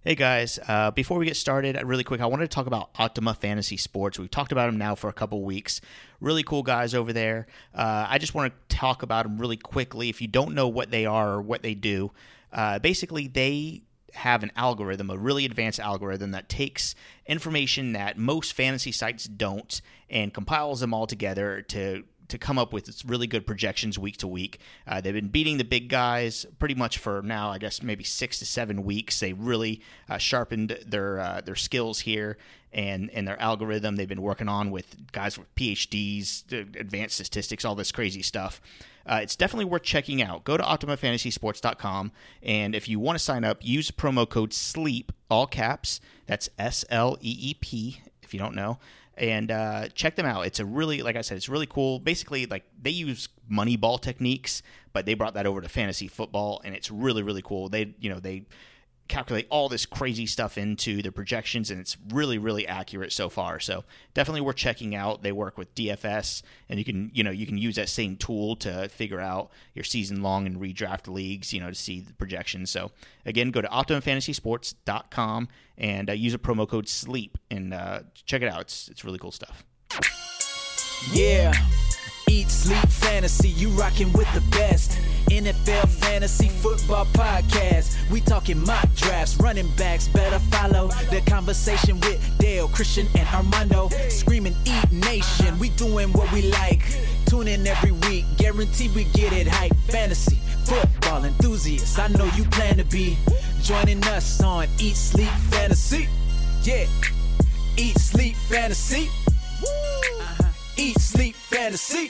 Hey guys, before we get started, really quick, I wanted to talk about Optima Fantasy Sports. We've talked about them now for a couple weeks. Really cool guys over there. I just want to talk about them really quickly. If you don't know what they are or what they do, basically they have an algorithm, a really advanced algorithm that takes information that most fantasy sites don't and compiles them all together to come up with really good projections week to week. They've been beating the big guys pretty much for now, I guess, maybe 6 to 7 weeks. They really sharpened their skills here and their algorithm. They've been working on with guys with PhDs, advanced statistics, all this crazy stuff. It's definitely worth checking out. Go to OptimaFantasySports.com, and if you want to sign up, use promo code SLEEP, all caps. That's SLEEP, if you don't know. And check them out. It's a really, like I said, it's really cool. Basically, like they use Moneyball techniques, but they brought that over to fantasy football, and it's really, really cool. They calculate all this crazy stuff into their projections, and it's really, really accurate so far. So definitely worth checking out. They work with DFS, and you can use that same tool to figure out your season long and redraft leagues, to see the projections. So again, go to OptimaFantasySports.com and use a promo code SLEEP and check it out. It's really cool stuff. Yeah. Eat, sleep, fantasy, you rockin' with the best. NFL Fantasy Football Podcast. We talking mock drafts, running backs, better follow the conversation with Dale, Christian, and Armando. Screaming Eat Nation, we doing what we like. Tune in every week, guarantee we get it hype. Fantasy, football enthusiasts, I know you plan to be joining us on Eat, Sleep, Fantasy. Yeah, Eat, Sleep, Fantasy. Eat, Sleep, Fantasy.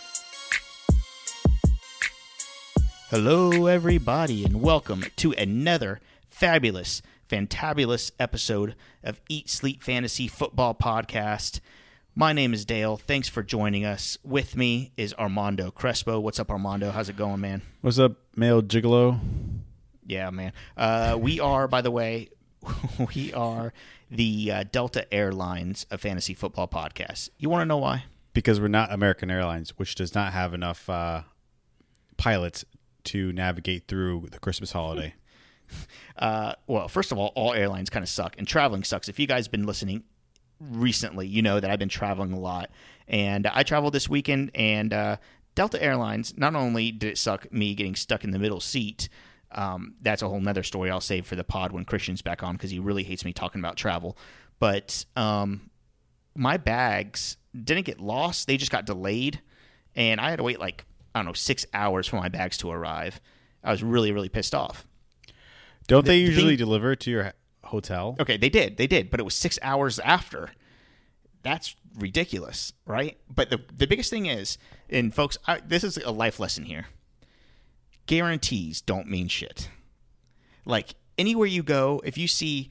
Hello, everybody, and welcome to another fabulous, fantabulous episode of Eat, Sleep, Fantasy Football Podcast. My name is Dale. Thanks for joining us. With me is Armando Crespo. What's up, Armando? How's it going, man? What's up, male gigolo? Yeah, man. We are, by the way, we are the Delta Airlines of Fantasy Football Podcast. You want to know why? Because we're not American Airlines, which does not have enough pilots to navigate through the Christmas holiday. Well, first of all airlines kind of suck, and traveling sucks. If you guys have been listening recently, you know that I've been traveling a lot. And I traveled this weekend, and Delta Airlines, not only did it suck me getting stuck in the middle seat, that's a whole nother story I'll save for the pod when Christian's back on, because he really hates me talking about travel. But my bags didn't get lost. They just got delayed, and I had to wait 6 hours for my bags to arrive. I was really, really pissed off. Don't they usually deliver it to your hotel? Okay, they did, but it was 6 hours after. That's ridiculous, right? But the biggest thing is, and folks, this is a life lesson here. Guarantees don't mean shit. Like, anywhere you go, if you see,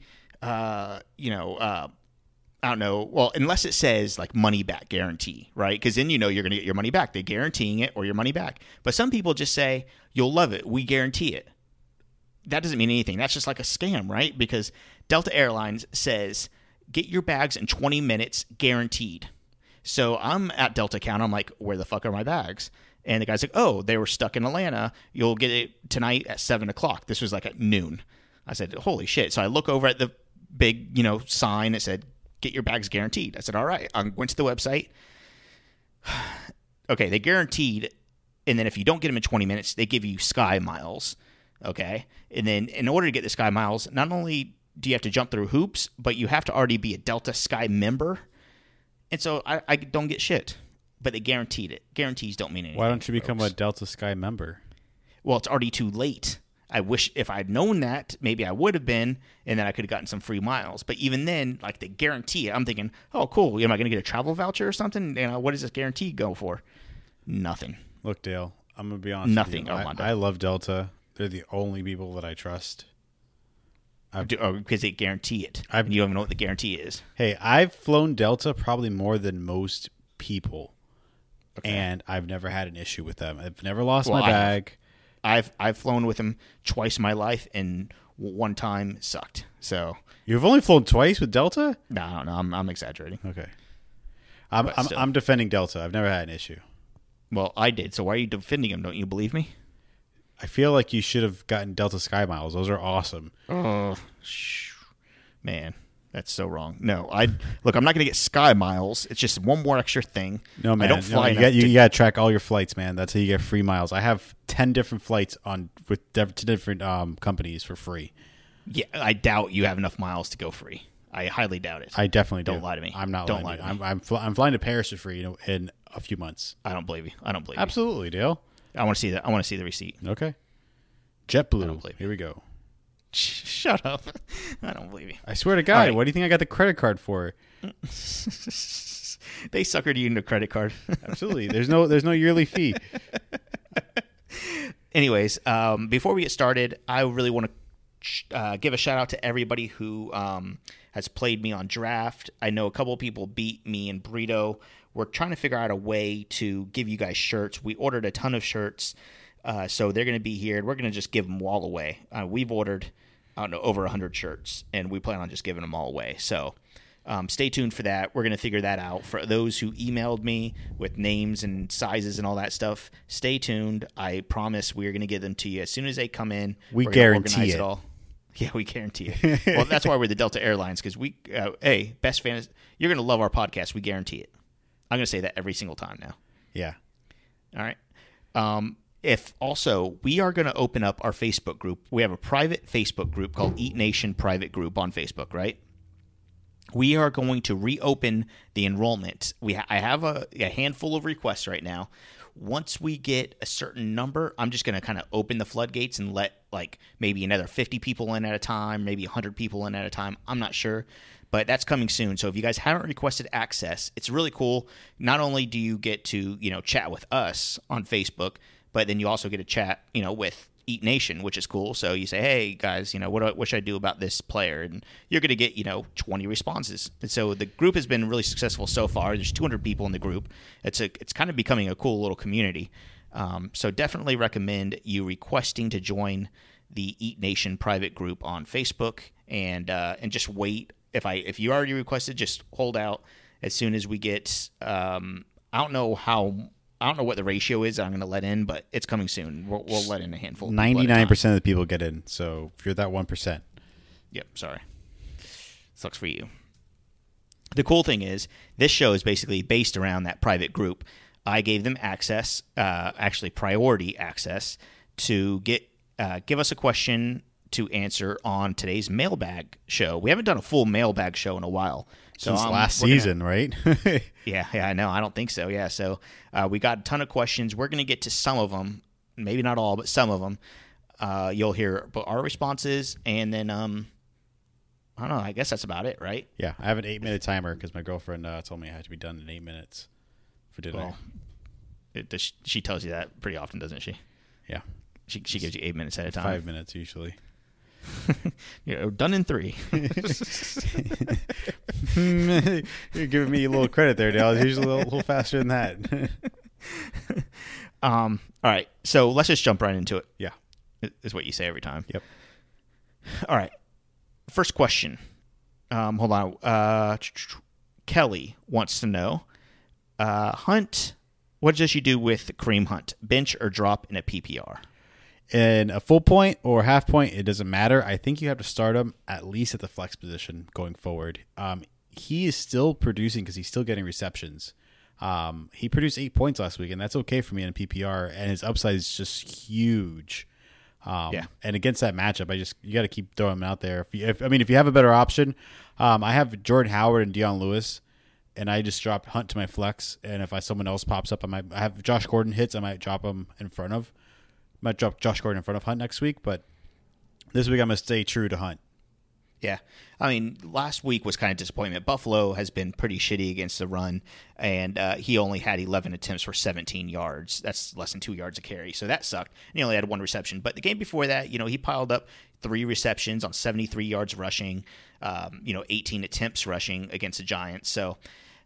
I don't know. Well, unless it says money back guarantee, right? Because then you're going to get your money back. They're guaranteeing it or your money back. But some people just say, you'll love it. We guarantee it. That doesn't mean anything. That's just like a scam, right? Because Delta Airlines says, get your bags in 20 minutes guaranteed. So I'm at Delta counter. I'm like, where the fuck are my bags? And the guy's like, oh, they were stuck in Atlanta. You'll get it tonight at 7 o'clock. This was at noon. I said, holy shit. So I look over at the big, sign that said, get your bags guaranteed. I said, all right. I went to the website. Okay, they guaranteed, and then if you don't get them in 20 minutes, they give you Sky Miles. Okay? And then in order to get the Sky Miles, not only do you have to jump through hoops, but you have to already be a Delta Sky member. And so I don't get shit. But they guaranteed it. Guarantees don't mean anything. Why don't you become a Delta Sky member? Well, it's already too late. I wish if I'd known that, maybe I would have been, and then I could have gotten some free miles. But even then, they guarantee it. I'm thinking, oh, cool. Am I going to get a travel voucher or something? What does this guarantee go for? Nothing. Look, Dale, I'm going to be honest Nothing. with you. I love Delta. They're the only people that I trust. Because they guarantee it. You don't even know what the guarantee is. Hey, I've flown Delta probably more than most people, and I've never had an issue with them. I've never lost my bag. I've flown with them twice in my life, and one time sucked. So you've only flown twice with Delta? No, I'm exaggerating. Okay, I'm defending Delta. I've never had an issue. Well, I did. So why are you defending them? Don't you believe me? I feel like you should have gotten Delta Sky Miles. Those are awesome. Oh, Man, that's so wrong. No, I'm not going to get Sky Miles. It's just one more extra thing. No, man. I don't fly. You got to track all your flights, man. That's how you get free miles. I have 10 different flights with different companies for free. Yeah, I doubt you have enough miles to go free. I highly doubt it. I definitely do. Don't lie to me. I'm not. Don't lying lie to me. I'm flying to Paris for free in a few months. I don't believe you. Absolutely, Dale. I want to see that. I want to see the receipt. Okay. I don't JetBlue. believe Here we go. Shut up. I don't believe you. I swear to God. Right. What do you think I got the credit card for? They suckered you into a credit card. Absolutely. There's no yearly fee. Anyways, before we get started, I really want to give a shout out to everybody who has played me on draft. I know a couple of people beat me and Burrito. We're trying to figure out a way to give you guys shirts. We ordered a ton of shirts, so they're going to be here, and we're going to just give them all away. We've ordered, I don't know, over 100 shirts, and we plan on just giving them all away. So stay tuned for that. We're going to figure that out. For those who emailed me with names and sizes and all that stuff, stay tuned. I promise we're going to get them to you as soon as they come in. We We're gonna guarantee organize it. all. Yeah, we guarantee it. Well, that's why we're the Delta Airlines, because best fans, you're going to love our podcast. We guarantee it. I'm going to say that every single time now. Yeah. All right. If also, we are going to open up our Facebook group. We have a private Facebook group called Eat Nation Private Group on Facebook, right? We are going to reopen the enrollment. I have a handful of requests right now. Once we get a certain number, I'm just going to kind of open the floodgates and let maybe another 50 people in at a time, maybe 100 people in at a time. I'm not sure, but that's coming soon. So if you guys haven't requested access, it's really cool. Not only do you get to, chat with us on Facebook, but then you also get to chat, with Eat Nation, which is cool. So you say, hey guys, what should I do about this player? And you're going to get, 20 responses. And so the group has been really successful so far. There's 200 people in the group. It's kind of becoming a cool little community. So definitely recommend you requesting to join the Eat Nation private group on Facebook, and just wait. If you already requested, just hold out. As soon as we get, I don't know what the ratio is I'm going to let in, but it's coming soon. We'll let in a handful. 99% of the people get in. So if you're that 1%. Yep, sorry. Sucks for you. The cool thing is, this show is basically based around that private group. I gave them access, actually priority access, to give us a question to answer on today's mailbag show. We haven't done a full mailbag show in a while. Since last season, right? Yeah, I know. I don't think so. Yeah, so we got a ton of questions. We're going to get to some of them, maybe not all, but some of them. You'll hear our responses, and then I don't know. I guess that's about it, right? Yeah, I have an 8-minute timer because my girlfriend told me I had to be done in 8 minutes for dinner. Well, she tells you that pretty often, doesn't she? Yeah. She gives you 8 minutes at a time. 5 minutes usually. Done in 3. You're giving me a little credit there, Dale. It's usually a little faster than that. All right, so let's just jump right into it. Yeah. Is what you say every time. Yep. All right. First question. Hold on. Kelly wants to know, Hunt, what does you do with Kareem Hunt? Bench or drop in a PPR? In a full point or half point, it doesn't matter. I think you have to start him at least at the flex position going forward. He is still producing because he's still getting receptions. He produced 8 points last week, and that's okay for me in a PPR, and his upside is just huge. And against that matchup, you got to keep throwing him out there. If you have a better option, I have Jordan Howard and Deion Lewis, and I just dropped Hunt to my flex. And if someone else pops up, I have Josh Gordon hits, I might drop him in front of. Might drop Josh Gordon in front of Hunt next week, but this week I'm going to stay true to Hunt. Yeah. Last week was kind of disappointment. Buffalo has been pretty shitty against the run, and he only had 11 attempts for 17 yards. That's less than 2 yards a carry, so that sucked. And he only had 1 reception. But the game before that, he piled up 3 receptions on 73 yards rushing, 18 attempts rushing against the Giants. So,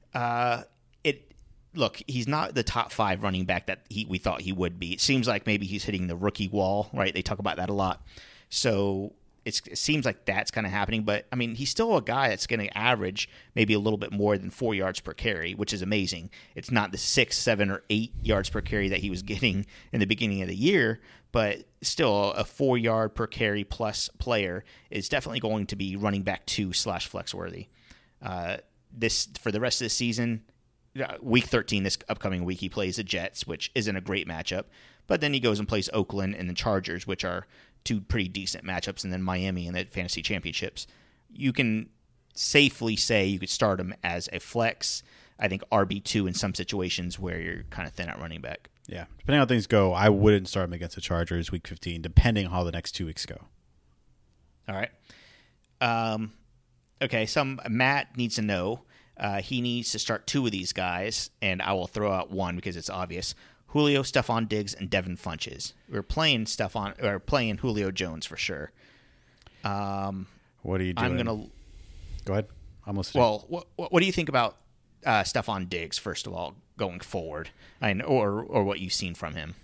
Look, he's not the top 5 running back that we thought he would be. It seems like maybe he's hitting the rookie wall, right? They talk about that a lot. So it seems like that's kind of happening. But, I mean, he's still a guy that's going to average maybe a little bit more than 4 yards per carry, which is amazing. It's not the 6, 7, or 8 yards per carry that he was getting in the beginning of the year, but still a 4 yard per carry plus player is definitely going to be running back 2 / flex worthy. This for the rest of the season, week 13, this upcoming week, he plays the Jets, which isn't a great matchup. But then he goes and plays Oakland and the Chargers, which are 2 pretty decent matchups, and then Miami in the fantasy championships. You can safely say you could start him as a flex. I think RB2 in some situations where you're kind of thin at running back. Yeah, depending on how things go, I wouldn't start him against the Chargers week 15, depending on how the next 2 weeks go. All right. Okay, Matt needs to know. He needs to start 2 of these guys, and I will throw out one because it's obvious. Julio, Stephon Diggs, and Devin Funches. We're playing Julio Jones for sure. What are you doing? I'm gonna go ahead. I'm listening. Well, what do you think about Stephon Diggs first of all going forward, or what you've seen from him?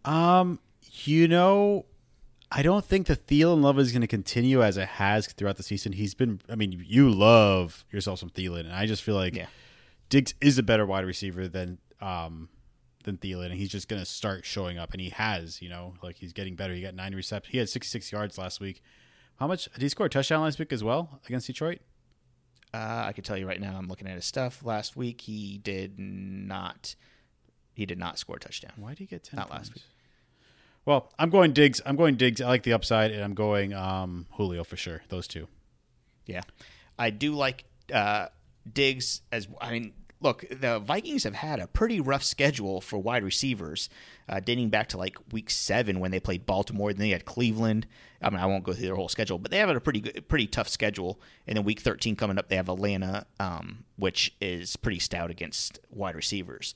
I don't think the Thielen love is going to continue as it has throughout the season. He's been. I mean, you love yourself some Thielen, and I just feel like Diggs is a better wide receiver than Thielen, and he's just going to start showing up, and he has, like he's getting better. He got 9 receptions. He had 66 yards last week. How much did he score a touchdown last week as well against Detroit? I could tell you right now. I'm looking at his stuff. Last week he did not. He did not score a touchdown. Why did he get 10? Not points? last week. Well, I'm going Diggs. I like the upside, and I'm going Julio for sure. Those 2. Yeah, I do like Diggs as. I mean, look, the Vikings have had a pretty rough schedule for wide receivers, dating back to like week 7 when they played Baltimore. Then they had Cleveland. I mean, I won't go through their whole schedule, but they have a pretty tough schedule. And then week 13 coming up, they have Atlanta, which is pretty stout against wide receivers.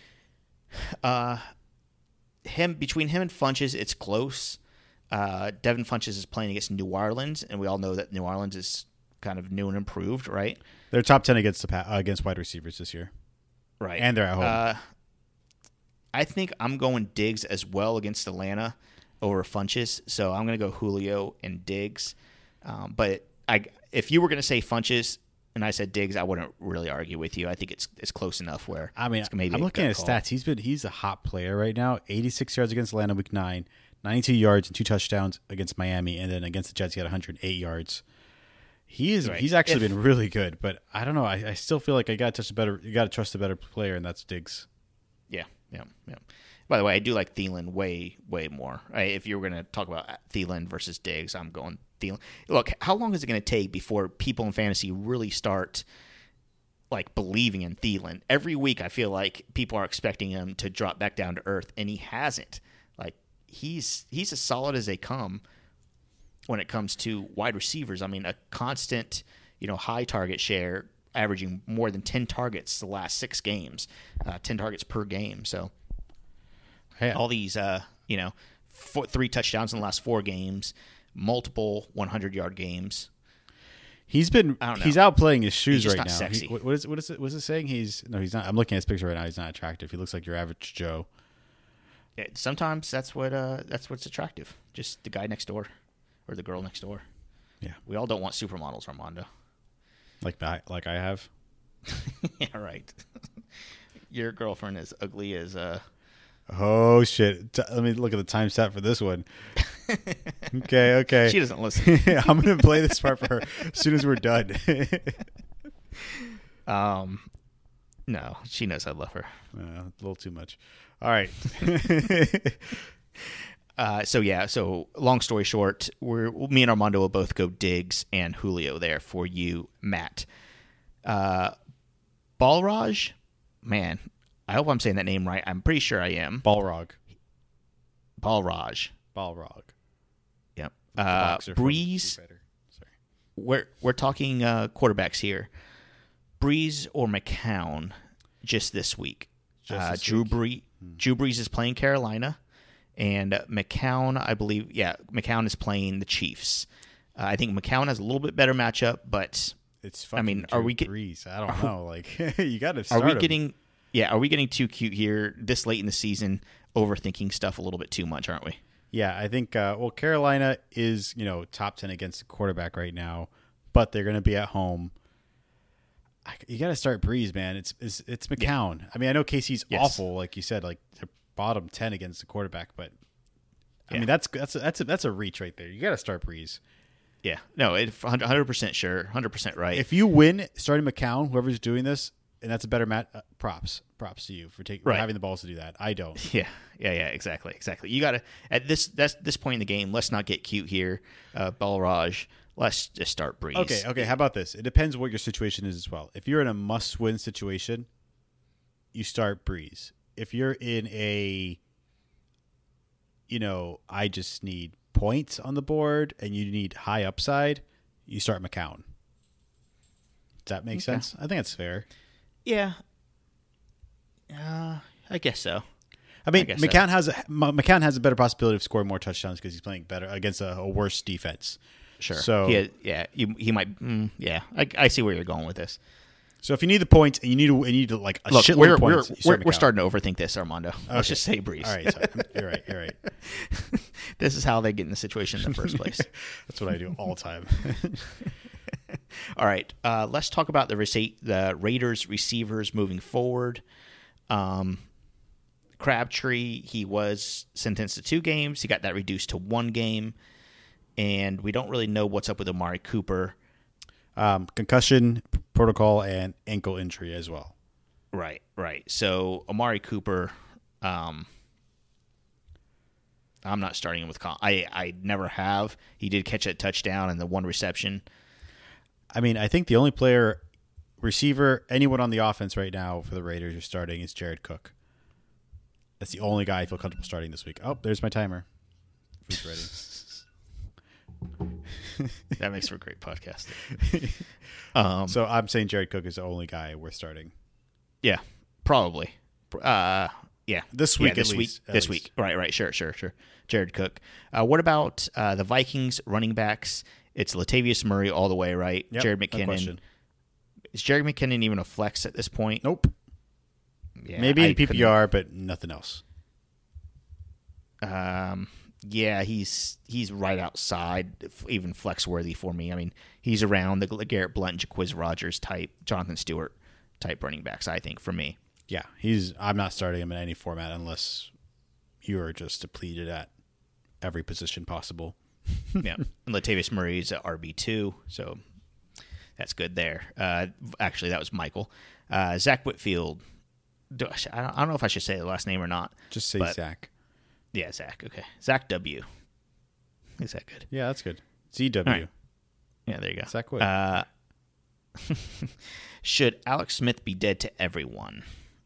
Between him and Funches, it's close. Devin Funches is playing against New Orleans, and we all know that New Orleans is kind of new and improved, right? They're top 10 against wide receivers this year. Right. And they're at home. I think I'm going Diggs as well against Atlanta over Funches, so I'm going to go Julio and Diggs. But if you were going to say Funches and I said Diggs, I wouldn't really argue with you. I think it's close enough where I'm looking at his stats. He's a hot player right now. 86 yards against Atlanta week 9, 92 yards and 2 touchdowns against Miami, and then against the Jets he had 108 yards. He's actually been really good, but I don't know. I still feel like you got to trust a better player, and that's Diggs. Yeah. By the way, I do like Thielen way, way more. If you were going to talk about Thielen versus Diggs, I'm going Thielen. Look, how long is it going to take before people in fantasy really start like believing in Thielen? Every week, I feel like people are expecting him to drop back down to earth, and he hasn't. Like he's as solid as they come when it comes to wide receivers. I mean, a constant, high target share, averaging more than 10 targets the last 6 games, 10 targets per game. So all these, 3 touchdowns in the last 4 games, multiple 100-yard games. He's outplaying his shoes right now. Sexy. What is it saying? He's not. I'm looking at his picture right now. He's not attractive. He looks like your average Joe. Yeah, sometimes that's what's attractive. Just the guy next door. Or the girl next door. Yeah. We all don't want supermodels, Armando. Like I have? Yeah, right. Your girlfriend is ugly as Oh, shit. Let me look at the time stat for this one. Okay. She doesn't listen. I'm going to play this part for her as soon as we're done. No, she knows I love her. A little too much. All right. So long story short, me and Armando will both go Diggs and Julio there for you, Matt. Balraj, man, I hope I'm saying that name right. I'm pretty sure I am. Balrog. Yep. Breeze. We're talking quarterbacks here. Breeze or McCown just this week. Drew Brees is playing Carolina. And McCown, I believe, McCown is playing the Chiefs. I think McCown has a little bit better matchup, but it's fucking Drew Brees. I don't know. Like you got to start him. Are we getting too cute here this late in the season, overthinking stuff a little bit too much, aren't we? Yeah, I think. Carolina is top 10 against the quarterback right now, but they're going to be at home. You got to start Breeze, man. It's McCown. Yeah. I mean, I know KC's awful, like you said, like they're bottom 10 against the quarterback, but I mean that's a reach right there. You got to start Breeze. Yeah, no, 100% sure, 100% right. If you win starting McCown, whoever's doing this, and that's a better match. Props to you for having the balls to do that. I don't. Yeah, exactly. You got to at this point in the game. Let's not get cute here, Balraj. Let's just start Breeze. Okay. How about this? It depends what your situation is as well. If you're in a must-win situation, you start Breeze. If you're in a, I just need points on the board and you need high upside, you start McCown. Does that make sense? I think that's fair. Yeah. I guess so. I mean, McCown has a better possibility of scoring more touchdowns because he's playing better against a worse defense. Sure. So he might. I see where you're going with this. So if you need the points and you need to like a shitload of points, we're starting to overthink this, Armando. Okay. Let's just say Breeze. All right, sorry. You're right. This is how they get in the situation in the first place. That's what I do all the time. All right, let's talk about the Raiders receivers moving forward. Crabtree, he was sentenced to 2 games. He got that reduced to 1 game. And we don't really know what's up with Amari Cooper. Concussion protocol and ankle injury as well. Right. So Amari Cooper, I'm not starting him with I never have. He did catch that touchdown and the 1 reception. I mean, I think the only receiver, anyone on the offense right now for the Raiders you're starting is Jared Cook. That's the only guy I feel comfortable starting this week. Oh, there's my timer. Who's ready? That makes for a great podcast. So I'm saying Jared Cook is the only guy worth starting. Yeah, probably. Yeah. This week, this week. Right. Sure. Jared Cook. What about the Vikings running backs? It's Latavius Murray all the way, right? Yep, Jared McKinnon. No question. Is Jared McKinnon even a flex at this point? Nope. Yeah, maybe in PPR, but nothing else. Yeah, he's right outside, even flex worthy for me. I mean, he's around the Garrett Blunt, Jaquiz Rogers type, Jonathan Stewart type running backs, I think, for me. Yeah, I'm not starting him in any format unless you are just depleted at every position possible. Yeah, and Latavius Murray's at RB2, so that's good there. Actually, that was Michael. Zach Whitfield. I don't know if I should say the last name or not. Just say Zach. Yeah, Zach. Okay. Zach W. Is that good? Yeah, that's good. ZW. Right. Yeah, there you go. Zach Whit. Should Alex Smith be dead to everyone?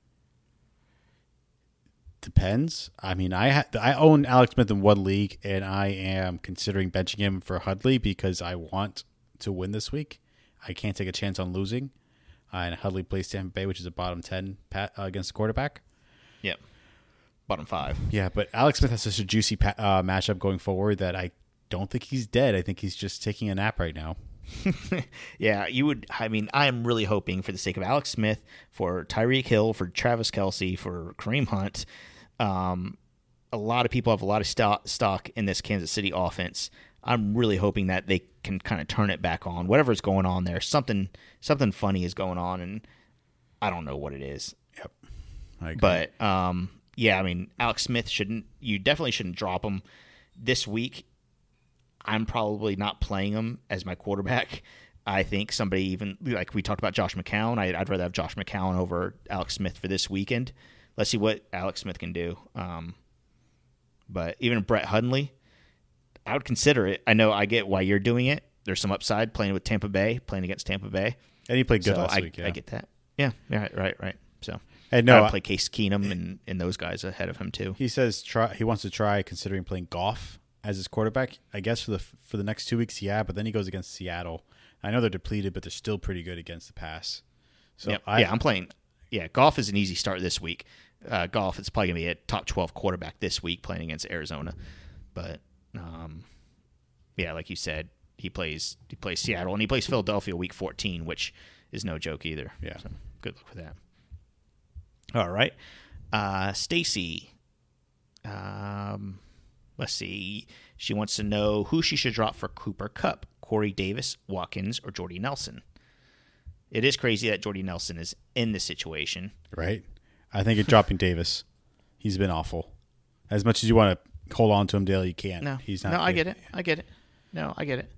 Depends. I mean, I own Alex Smith in 1 league, and I am considering benching him for Hudley because I want to win this week. I can't take a chance on losing. And Hudley plays Tampa Bay, which is a bottom 10 against the quarterback. Yep. Bottom 5. Yeah, but Alex Smith has such a juicy matchup going forward that I don't think he's dead. I think he's just taking a nap right now. Yeah, you would. I mean, I am really hoping for the sake of Alex Smith, for Tyreek Hill, for Travis Kelce, for Kareem Hunt. A lot of people have a lot of stock in this Kansas City offense. I'm really hoping that they can kind of turn it back on. Whatever's going on there, something funny is going on, and I don't know what it is. Yep, I agree. But yeah, I mean, Alex Smith you definitely shouldn't drop him this week. I'm probably not playing him as my quarterback. I think somebody even, like we talked about Josh McCown, I'd rather have Josh McCown over Alex Smith for this weekend. Let's see what Alex Smith can do. But even Brett Hundley, I would consider it. I know I get why you're doing it. There's some upside playing against Tampa Bay. And he played good last week. Yeah. I get that. Yeah, right. So I know. I would play Case Keenum and those guys ahead of him too. He says he wants to try considering playing Goff as his quarterback. I guess for the next 2 weeks, yeah. But then he goes against Seattle. I know they're depleted, but they're still pretty good against the pass. So yep. I'm playing. Yeah, Goff is an easy start this week. Goff is probably going to be a top 12 quarterback this week playing against Arizona. But yeah, like you said, he plays Seattle and he plays Philadelphia week 14, which is no joke either. Yeah. So good luck with that. All right. Stacy. Let's see. She wants to know who she should drop for Cooper Kupp, Corey Davis, Watkins, or Jordy Nelson. It is crazy that Jordy Nelson is in this situation. Right? I think it's dropping Davis. He's been awful. As much as you want to hold on to him, Dale, you can't. No, he's not. No, I get it. No, I get it.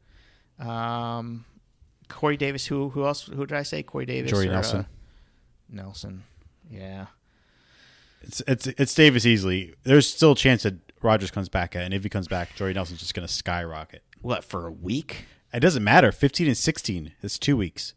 Corey Davis. Who else? Who did I say? Corey Davis. Jordy Nelson. Nelson. Yeah. It's Davis easily. There's still a chance that Rodgers comes back, and if he comes back, Jordy Nelson's just going to skyrocket. What, for a week? It doesn't matter. 15 and 16. It's 2 weeks.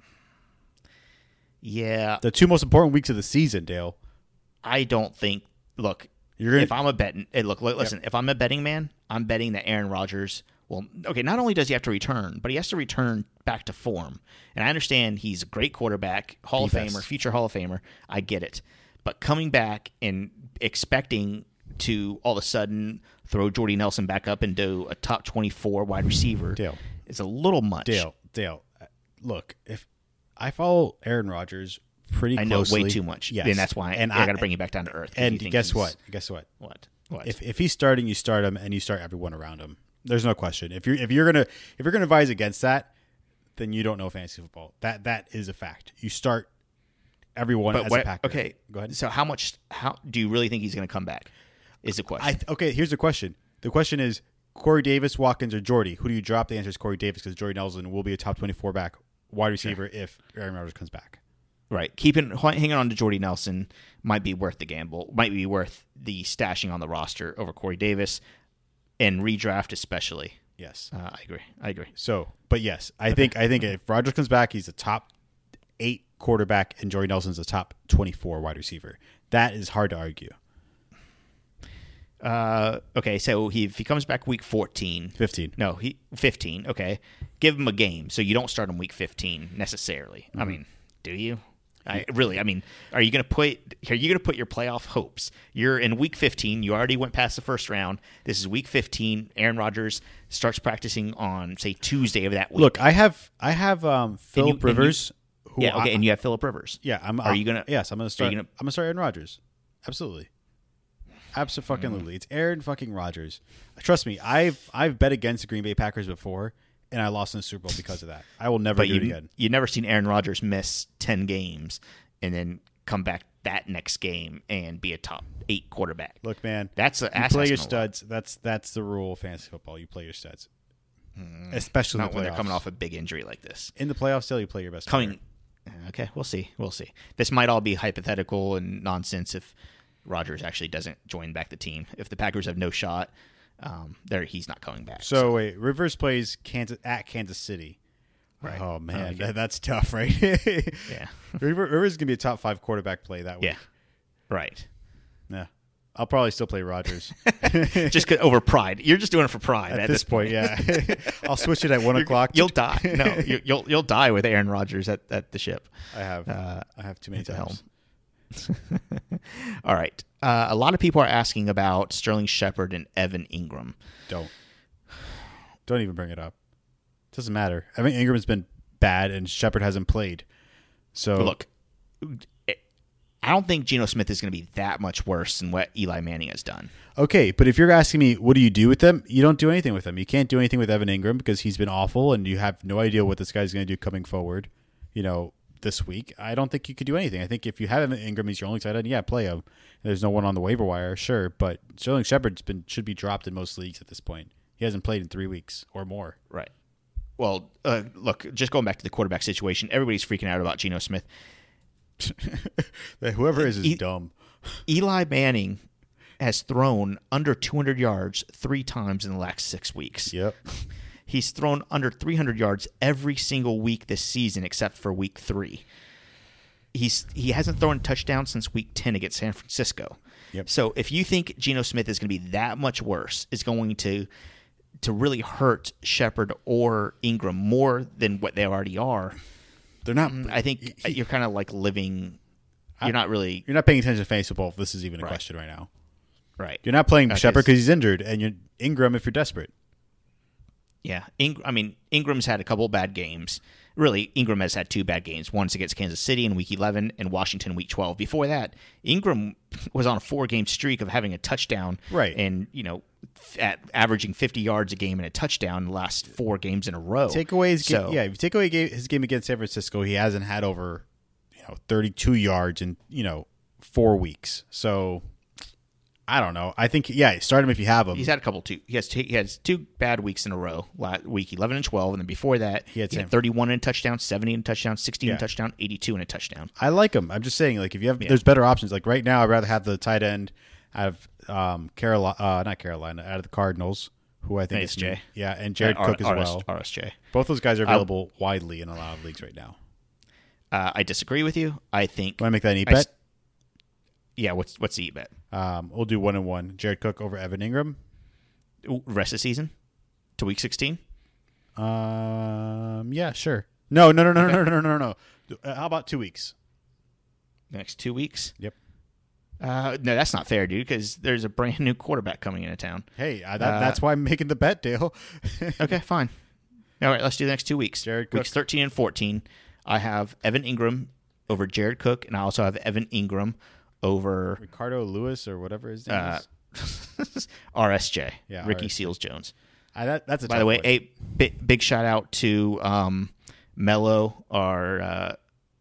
Yeah. The 2 most important weeks of the season, Dale. I don't think. Look, if I'm a betting, listen. If I'm a betting man, I'm betting that Aaron Rodgers. Well, okay. Not only does he have to return, but he has to return back to form. And I understand he's a great quarterback, Hall of Famer, future Hall of Famer. I get it. But coming back and expecting to all of a sudden throw Jordy Nelson back up into a top 24 wide receiver is a little much. Dale, look, if I follow Aaron Rodgers pretty closely. I know way too much. Yes. And that's why I got to bring you back down to earth. And guess what? What? If he's starting, you start him, and you start everyone around him. There's no question. If you're gonna advise against that, then you don't know fantasy football. That is a fact. You start everyone as a Packer. Okay, go ahead. So how do you really think he's going to come back? Is the question. Okay, here's the question. The question is Corey Davis, Watkins, or Jordy. Who do you drop? The answer is Corey Davis because Jordy Nelson will be a top 24 back wide receiver if Aaron Rodgers comes back. Right. Hanging on to Jordy Nelson might be worth the gamble. Might be worth the stashing on the roster over Corey Davis and redraft especially. Yes. I agree. So, but yes, I think if Rodgers comes back, he's a top 8 quarterback and Jordy Nelson's a top 24 wide receiver. That is hard to argue. Okay, so if he comes back week 15. 15, okay. Give him a game so you don't start him week 15 necessarily. Mm-hmm. I mean, do you? Are you going to put your playoff hopes? You're in week 15. You already went past the first round. This is week 15. Aaron Rodgers starts practicing on, say, Tuesday of that week. Look, I have Phillip Rivers. And you have Phillip Rivers. Yeah, Are you gonna? Yes, I'm gonna start. I'm gonna start Aaron Rodgers. Absolutely. It's Aaron fucking Rodgers. Trust me, I've bet against the Green Bay Packers before, and I lost in the Super Bowl because of that. I will never do it again. You've never seen Aaron Rodgers miss 10 games and then come back that next game and be a top 8 quarterback. Look, man, you play your studs. That's the rule of fantasy football. You play your studs, especially not in the when playoffs. they're coming off a big injury like this. In the playoffs, still you play your best. Player. Okay, we'll see. This might all be hypothetical and nonsense if Rodgers actually doesn't join back the team. If the Packers have no shot, he's not coming back. So wait, Rivers plays Kansas City. Right. Oh man, that's tough, right? Yeah. Rivers is gonna be a top 5 quarterback play that week. Yeah. Right. Yeah. I'll probably still play Rodgers. Just over pride. You're just doing it for pride at this point. Yeah. I'll switch it at 1 o'clock. You'll die. No, you'll die with Aaron Rodgers at the ship. I have too many times. All right. A lot of people are asking about Sterling Shepard and Evan Ingram. Don't even bring it up. It doesn't matter. Evan Ingram's been bad and Shepard hasn't played. So look, I don't think Geno Smith is going to be that much worse than what Eli Manning has done. Okay, but if you're asking me, what do you do with them? You don't do anything with them. You can't do anything with Evan Ingram because he's been awful, and you have no idea what this guy's going to do coming forward. This week, I don't think you could do anything. I think if you have Evan Ingram, he's your only tight end. Yeah, play him. There's no one on the waiver wire, sure, but Sterling Shepard should be dropped in most leagues at this point. He hasn't played in 3 weeks or more. Right. Well, look, just going back to the quarterback situation, everybody's freaking out about Geno Smith. Whoever is dumb. Eli Manning has thrown under 200 yards 3 times in the last 6 weeks. Yep. He's thrown under 300 yards every single week this season except for week 3. He hasn't thrown a touchdown since week 10 against San Francisco. Yep. So if you think Geno Smith is going to be that much worse, is going to really hurt Shepard or Ingram more than what they already are, they're not. I think you're kind of like living. You're not really. You're not paying attention to fantasy football if this is even a question right now. Right. You're not playing Shepard because he's injured, and you're Ingram if you're desperate. Yeah. Ingram's had a couple of bad games. Really, Ingram has had 2 bad games. One's against Kansas City in Week 11 and Washington Week 12. Before that, Ingram was on a 4-game streak of having a touchdown right. and, at averaging 50 yards a game and a touchdown the last 4 games in a row. If you take away his game against San Francisco, he hasn't had over 32 yards in 4 weeks. So I don't know. I think start him if you have him. He's had he has 2 bad weeks in a row. Last week 11 and 12, and then before that he had 31 in a touchdown, 70 in a touchdown, 60 in a touchdown, 82 in a touchdown. I like him. I'm just saying, like, if you have, there's better options. Like right now, I'd rather have the tight end out of not Carolina, out of the Cardinals, who I think is Jay. Yeah, and Jared Cook as well. RSJ. Both those guys are available widely in a lot of leagues right now. I disagree with you. I think. Want to make that an e-bet? Yeah. What's the e-bet? We'll do 1-1. Jared Cook over Evan Ingram. Rest of the season to week 16. Yeah, sure. No. How about 2 weeks? Next 2 weeks. Yep. No, that's not fair, dude, because there's a brand new quarterback coming into town. Hey, that's why I'm making the bet, Dale. Okay, fine. All right, let's do the next 2 weeks. Jared Cook. Weeks 13 and 14, I have Evan Ingram over Jared Cook, and I also have Evan Ingram over Ricardo Lewis or whatever his name is. RSJ, yeah, Ricky RSJ. Seals-Jones. That's a By the way, a big shout out to Mello, our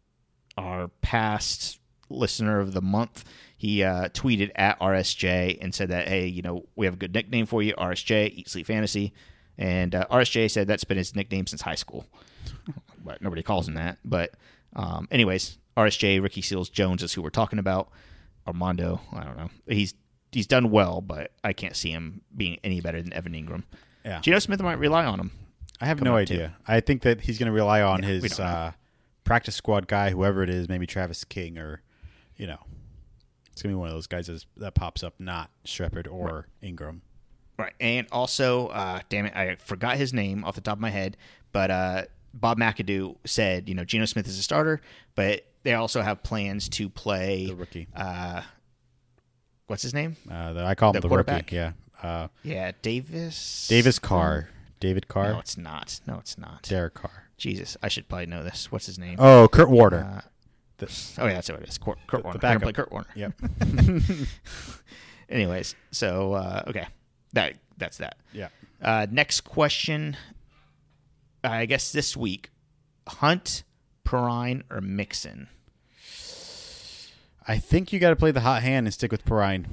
past listener of the month. He tweeted at RSJ and said that, hey, we have a good nickname for you, RSJ, Eat Sleep Fantasy. And RSJ said that's been his nickname since high school. But nobody calls him that. But anyways, RSJ, Ricky Seals-Jones is who we're talking about. Armando, I don't know. He's done well, but I can't see him being any better than Evan Ingram. Yeah. Geno Smith might rely on him. I have no idea. Too. I think that he's going to rely on his practice squad guy, whoever it is, maybe Travis King or, it's going to be one of those guys that pops up, not Shepard or Ingram. Right. And also, damn it, I forgot his name off the top of my head, but Bob McAdoo said, Geno Smith is a starter, but they also have plans to play the rookie. What's his name? I call him the quarterback. Rookie. Yeah. Davis Carr. David Carr? No, it's not. Derek Carr. Jesus, I should probably know this. What's his name? Oh, Kurt Warner. Yeah, that's what it is. Kurt Warner. They're play Kurt Warner. Yep. Anyways, so okay, that's that. Yeah. Next question. I guess this week, Hunt, Perrine, or Mixon? I think you got to play the hot hand and stick with Perrine.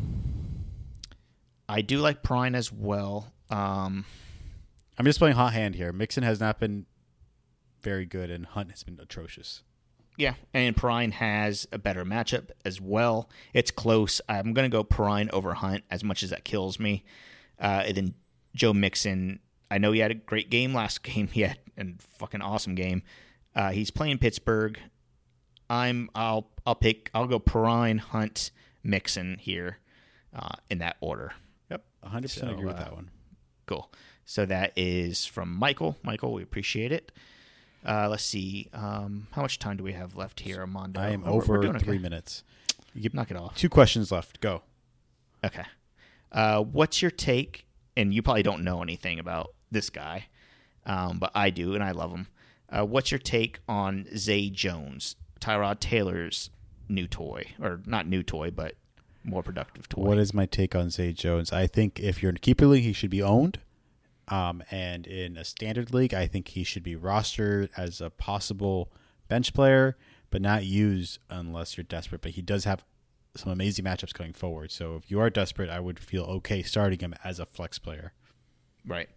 I do like Perrine as well. I'm just playing hot hand here. Mixon has not been very good, and Hunt has been atrocious. Yeah, and Perrine has a better matchup as well. It's close. I'm going to go Perrine over Hunt as much as that kills me. And then Joe Mixon, I know he had a great game last game. He had a fucking awesome game. He's playing Pittsburgh. I'll go Perrine, Hunt, Mixon here in that order. Yep, 100% agree with that one. Cool. So that is from Michael. Michael, we appreciate it. Let's see. How much time do we have left here, Armando? I am over 3 minutes. Knock it off. 2 questions left. Go. Okay. What's your take? And you probably don't know anything about this guy, but I do, and I love him. What's your take on Zay Jones, Tyrod Taylor's new toy? Or not new toy, but more productive toy. What is my take on Zay Jones? I think if you're in a keeper league, he should be owned. And in a standard league, I think he should be rostered as a possible bench player, but not used unless you're desperate. But he does have some amazing matchups going forward. So if you are desperate, I would feel okay starting him as a flex player. Right.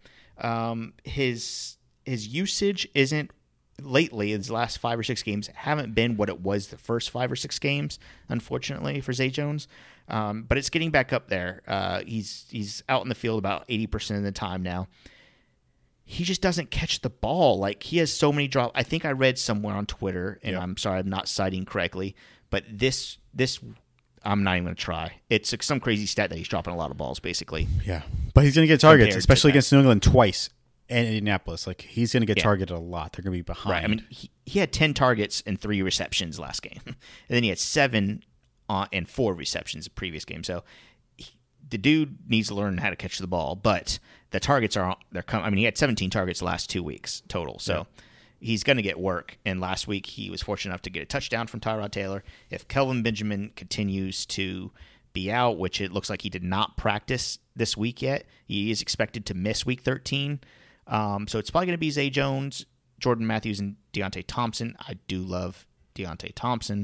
His usage isn't lately. His last 5 or 6 games haven't been what it was the first 5 or 6 games, unfortunately, for Zay Jones. But it's getting back up there. He's out in the field about 80% of the time now. He just doesn't catch the ball. Like, he has so many drops. I think I read somewhere on Twitter, and I'm sorry I'm not citing correctly, but this I'm not even going to try. It's some crazy stat that he's dropping a lot of balls, basically. Yeah, but he's going to get targets, Compared especially to that. against New England twice and Indianapolis. Like, he's going to get Yeah. targeted a lot. They're going to be behind. Right. I mean, he had 10 targets and 3 receptions last game. And then he had 7 and 4 receptions the previous game. So the dude needs to learn how to catch the ball, but the targets they're coming. I mean, he had 17 targets the last 2 weeks total. So he's going to get work. And last week he was fortunate enough to get a touchdown from Tyrod Taylor. If Kelvin Benjamin continues to be out, which it looks like he did not practice this week yet. He is expected to miss week 13. So it's probably going to be Zay Jones, Jordan Matthews, and Deontay Thompson. I do love Deontay Thompson.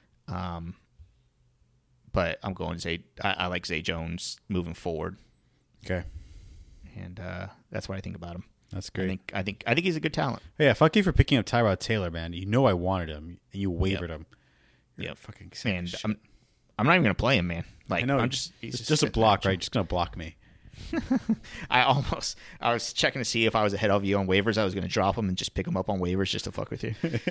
But I'm going Zay. I like Zay Jones moving forward. Okay. And that's what I think about him. That's great. I think he's a good talent. Yeah, fuck you for picking up Tyrod Taylor, man. You know I wanted him, and you wavered him. Yeah, fucking man. I'm not even gonna play him, man. Like I know. I'm just a block, right? Just gonna block me. I was checking to see if I was ahead of you on waivers. I was gonna drop him and just pick him up on waivers just to fuck with you.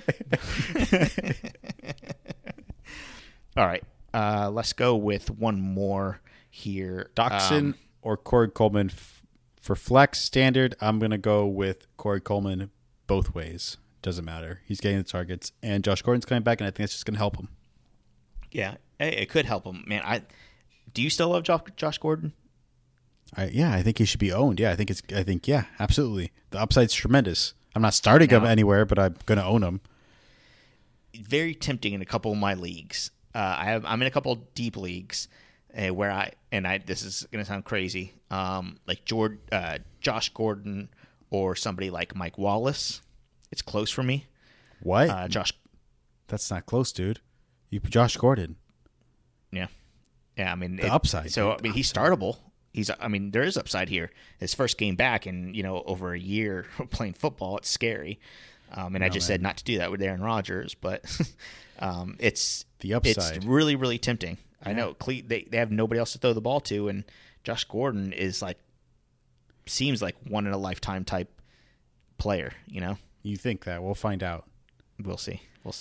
All right, let's go with one more here. Doxson or Corey Coleman. For flex standard, I'm going to go with Corey Coleman both ways. Doesn't matter. He's getting the targets. And Josh Gordon's coming back, and I think that's just going to help him. Yeah, it could help him. Man, do you still love Josh Gordon? I think he should be owned. Yeah, I think absolutely. The upside's tremendous. I'm not starting him anywhere, but I'm going to own him. Very tempting in a couple of my leagues. I'm in a couple of deep leagues. Where this is going to sound crazy, like Josh Gordon or somebody like Mike Wallace. It's close for me. What? Josh? That's not close, dude. You Josh Gordon. Yeah. I mean the upside. So I mean he's startable. There is upside here. His first game back in over a year playing football. It's scary. I just said not to do that with Aaron Rodgers, but it's the upside. It's really really tempting. I know they have nobody else to throw the ball to, and Josh Gordon seems like one in a lifetime type player. You think that? We'll find out. We'll see.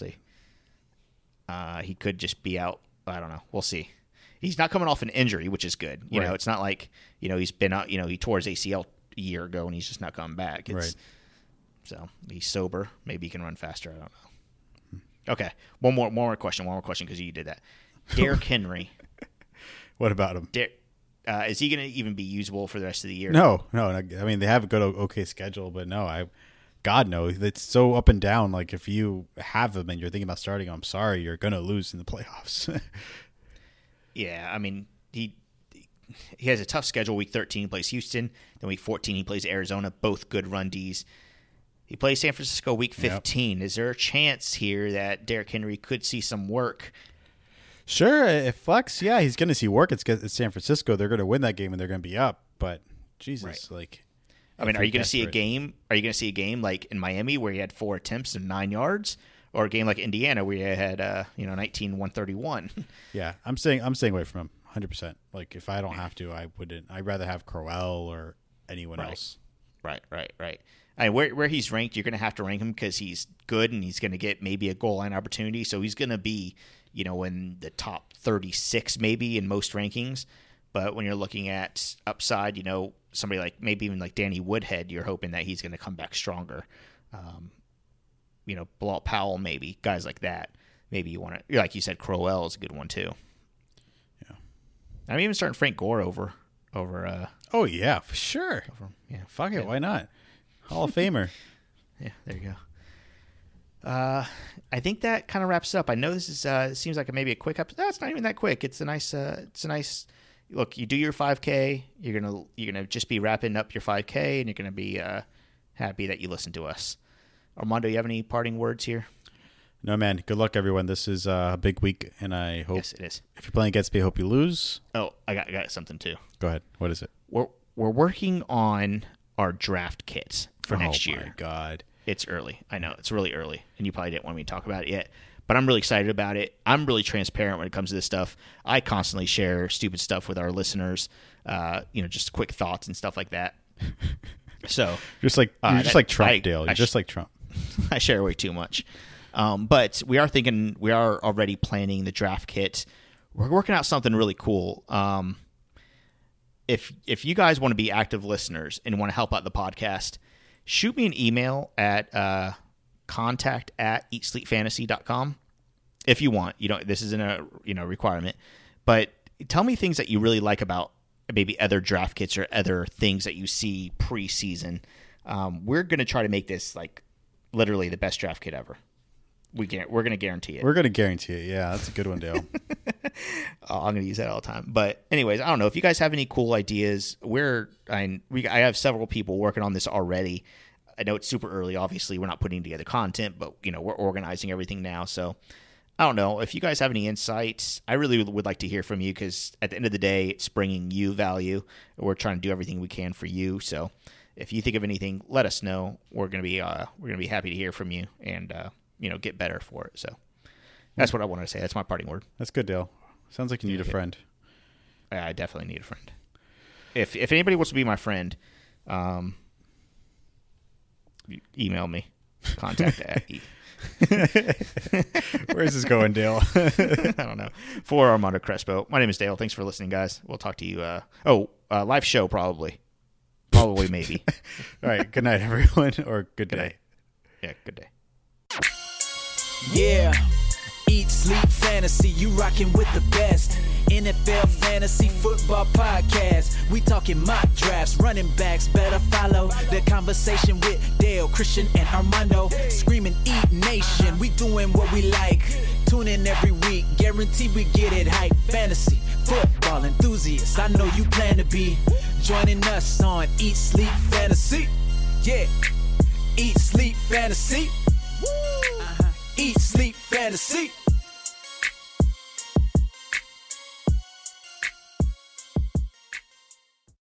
He could just be out. I don't know. We'll see. He's not coming off an injury, which is good. You know, it's not like he's been out. He tore his ACL a year ago, and he's just not coming back. So he's sober. Maybe he can run faster. I don't know. Okay, one more question because you did that. Derrick Henry. What about him? Is he going to even be usable for the rest of the year? No. I mean, they have a good, okay schedule, but no. God no. It's so up and down. Like if you have him and you're thinking about starting him, I'm sorry, you're going to lose in the playoffs. Yeah, I mean, he has a tough schedule. Week 13 he plays Houston. Then week 14 he plays Arizona. Both good run Ds. He plays San Francisco week 15. Yep. Is there a chance here that Derrick Henry could see some work? Sure, if flex, he's going to see work. It's San Francisco. They're going to win that game and they're going to be up. But Jesus, are you going to see a game? Are you going to see a game like in Miami where he had 4 attempts and 9 yards, or a game like Indiana where he had 19-131? Yeah, I'm staying away from him 100%. Like if I don't have to, I wouldn't. I'd rather have Crowell or anyone else. Right. I mean, where he's ranked, you're going to have to rank him because he's good and he's going to get maybe a goal line opportunity. So he's going to be, in the top 36 maybe in most rankings. But when you're looking at upside, somebody like maybe even like Danny Woodhead, you're hoping that he's going to come back stronger. Bilal Powell maybe, guys like that. Maybe you want to, like you said, Crowell is a good one too. Yeah, I'm even starting Frank Gore over. Oh yeah, for sure. Fuck it, why not? Hall of Famer. Yeah, there you go. I think that kind of wraps it up. I know this is it seems like maybe a quick episode. No, it's not even that quick. It's a nice look. You do your 5K. You're gonna just be wrapping up your 5K, and you're gonna be happy that you listened to us. Armando, you have any parting words here? No, man. Good luck, everyone. This is a big week, and I hope yes, it is. If you're playing against me, I hope you lose. Oh, I got something too. Go ahead. What is it? We're working on our draft kits for next year. Oh my God. It's early. I know. It's really early, and you probably didn't want me to talk about it yet. But I'm really excited about it. I'm really transparent when it comes to this stuff. I constantly share stupid stuff with our listeners, just quick thoughts and stuff like that. So just like Trump, Dale. You're just like Trump. I share way too much. But we are already planning the draft kit. We're working out something really cool. If you guys want to be active listeners and want to help out the podcast, shoot me an email at contact@eatsleepfantasy.com if you want. This isn't a requirement, but tell me things that you really like about maybe other draft kits or other things that you see preseason. We're going to try to make this like literally the best draft kit ever. We're going to guarantee it. We're going to guarantee it. Yeah, that's a good one, Dale. I'm going to use that all the time. But anyways, I don't know if you guys have any cool ideas. I have several people working on this already. I know it's super early. Obviously, we're not putting together content, but we're organizing everything now. So I don't know if you guys have any insights. I really would like to hear from you because at the end of the day, it's bringing you value. We're trying to do everything we can for you. So if you think of anything, let us know. We're going to be happy to hear from you and get better for it. So that's what I wanted to say. That's my parting word. That's good, Dale. Sounds like you need a friend. I definitely need a friend. If anybody wants to be my friend, email me. Contact at Where's this going, Dale? I don't know. For Armando Crespo, my name is Dale. Thanks for listening, guys. We'll talk to you. Live show probably, maybe. All right. Good night, everyone, or good day. Night. Yeah, good day. Yeah. Eat, sleep, fantasy, you rockin' with the best. NFL Fantasy Football Podcast. We talking mock drafts, running backs, better follow the conversation with Dale, Christian, and Armando. Screaming Eat Nation, we doing what we like. Tune in every week, guarantee we get it hype. Fantasy, football enthusiasts, I know you plan to be joining us on Eat, Sleep, Fantasy. Yeah, Eat, Sleep, Fantasy. Eat, Sleep, Fantasy.